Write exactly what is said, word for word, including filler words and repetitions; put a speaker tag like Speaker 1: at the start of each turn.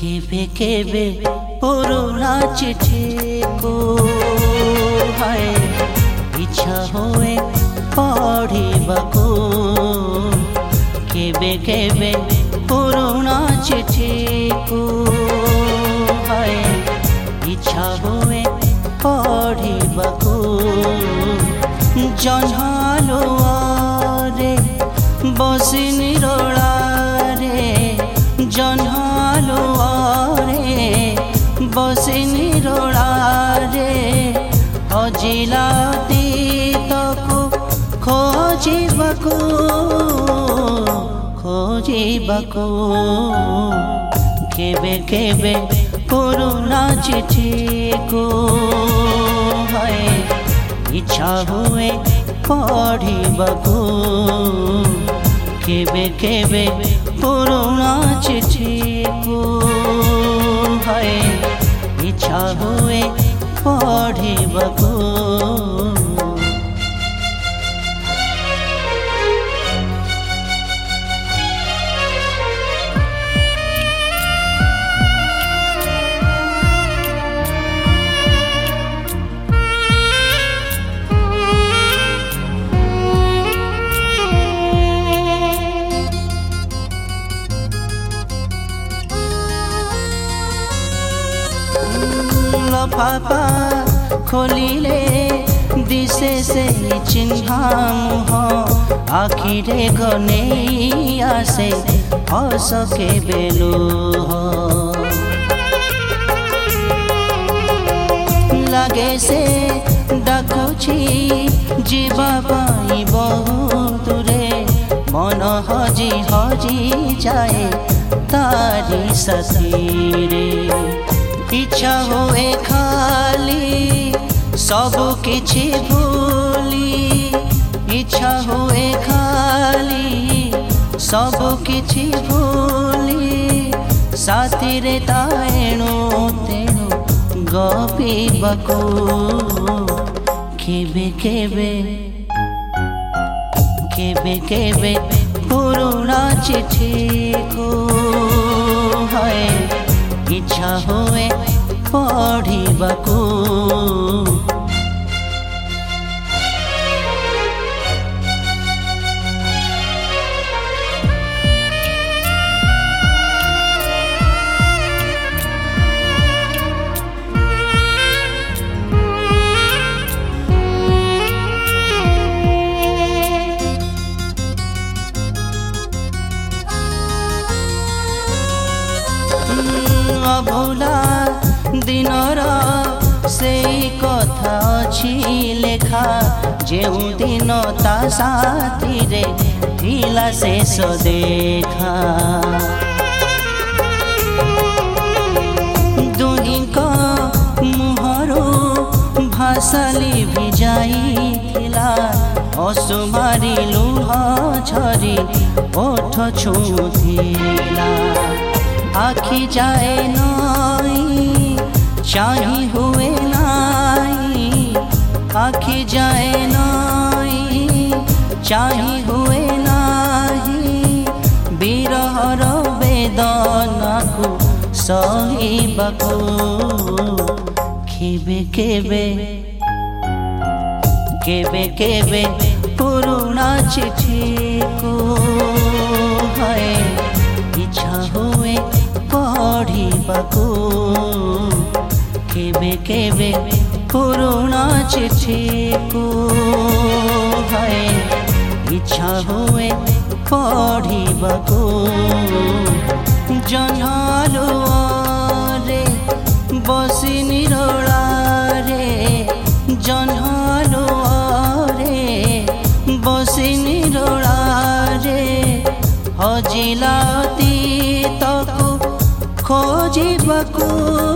Speaker 1: केबे केबे पुराना चिठी को हाय इच्छा होए पढ़िबाको केबे केबे पुराना चिठी को हाय इच्छा होए पढ़िबाको जन्हालो रे बसी निरोला रे जन्हालो रे बसी निरोला रे हजिला अतीतको खोजिबाको खोजिबाको केबे केबे पुराना चिठी को हाय इच्छा हुए पढ़िबाको केबे केबे पुराना चिठी को हाय इच्छा हुए पढ़िबाको पापा खोलिले दिसे से चिन्हा मुह आखिरे गने आसे हस के बेलुह लागे से डाकुछि जीवा पाई बहुत दूरे मन हजी हजी जाए तारी साथी रे इच्छा होए खाली सब किछि भूली इच्छा होए खाली सब किछि भूली साथी रे ताएणु तेणु गपिबाको केबे केबे केबे केबे पुराना चिठी को हाय इच्छा हुए पढ़िबाको अभुला दिनर से कथा अछि लेखा जेउ दिन ता साथी रे थिला शेष देखा दुहिक मुहरो भासली भिजाई थिला असुमारी लुह झरी ओठ छुथिला आखि जाए नाई चाही हुए नाई आखि जाए नाई चाही हुए नाई बिरहर वेदना को सहिबाको केबे केबे केबे केबे पुराना चिठी को हाय इच्छा हुए पढ़िबाको केबे केबे पुराना चिठी को हाय इच्छा हुए पढ़िबाको जन्हालो रे बसी निरोला रे जन्हालो रे बसी निरोला रे हजिला अतीतको खोजिबाको